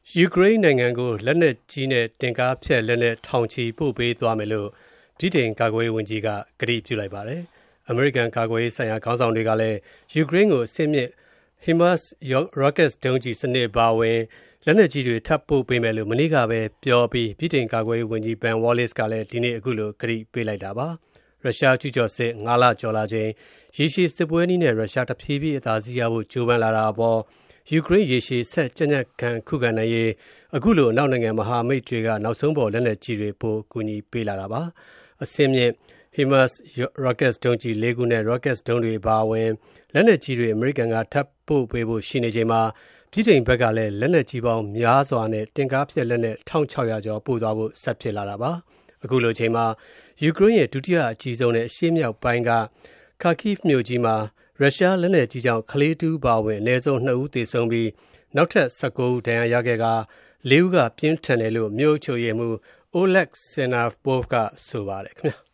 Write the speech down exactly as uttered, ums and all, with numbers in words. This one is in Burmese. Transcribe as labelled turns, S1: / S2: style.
S1: ယူကရိန်းနိုင်ငံကိုလက်နက်ကြီးနဲ့တင်ကားဖျက်လက်နက်ထောင်ချီပို့ပေးသွားမယ်လို့ဗြိတိန်ကာကွယ်ရေးဝန်ကြီးကကတိပြုလိုက်ပါတယ်။ အမေရိကန်ကာကွယ်ရေးဆိုင်ရာခေါင်းဆောင်တွေကလည်းယူကရိန်းကိုအဆင့်မြင့် HIMARS rocket ဒုံးကျည်စနစ်အပါအဝင်လက်နက်ကြီးတွေထပ်ပို့ပေးမယ်လို့မနေ့ကပဲပြောပြီးဗြိတိန်ကာကွယ်ရေးဝန်ကြီး Ben Wallace ကလည်းဒီနေ့အခုလိုကတိပေးလိုက်တာပါ။ ရုရှားကျူးကျော်စစ်ငါးလကျော်လာချိန်ရေရှည်စစ်ပွဲနည်းနဲ့ရုရှားတဖြည်းဖြည်းအသာစီးရဖို့ကြိုးပမ်းလာတာအပေါ်ယူကရိန်းရေရှည်ဆက်ကြံ့ကြံ့ခံခုခံနိုင်ရေးအခုလိုအနောက်နိုင်ငံမဟာမိတ်တွေကနောက်ဆုံးပေါ်လက်နက်ကြီးတွေပို့ကူညီပေးလာတာပါ။အဆင့်မြင့် HIMARS rocket ဒုံးကျည်လေးခုနဲ့ rocket ဒုံးတွေအပါအဝင်လက်နက်ကြီးတွေအမေရိကန်ကထပ်ပို့ပေးဖို့ရှိနေချိန်မှာဗြိတိန်ဘက်ကလည်းလက်နက်ကြီးပေါင်းများစွာနဲ့တင်ကားဖျက်လက်နက်တစ်ထောင်ခြောက်ရာကျော်ပို့သွားဖို့ဆက်ဖြစ်လာတာပါ။အခုလိုချိန်မှာယူကရိန်းရဲ့ဒုတိယအကြီးဆုံးနဲ့အရှေ့မြောက်ပိုင်းက Kharkiv မြို့ကြီးမှာရုရှားလက်နက်ကြီးကြောင့်ကလေးတူးပါဝင်အနည်းဆုံးနှစ်ဦးသေဆုံးပြီးနောက်ထပ်၁၉ဦးဒဏ်ရာရခဲ့ကလေးဦးကပြင်းထန်တယ်လို့မြို့အုပ်ချုပ်ရေးမှူး Oleg Syniehov ကဆိုပါတယ်ခင်ဗျာ။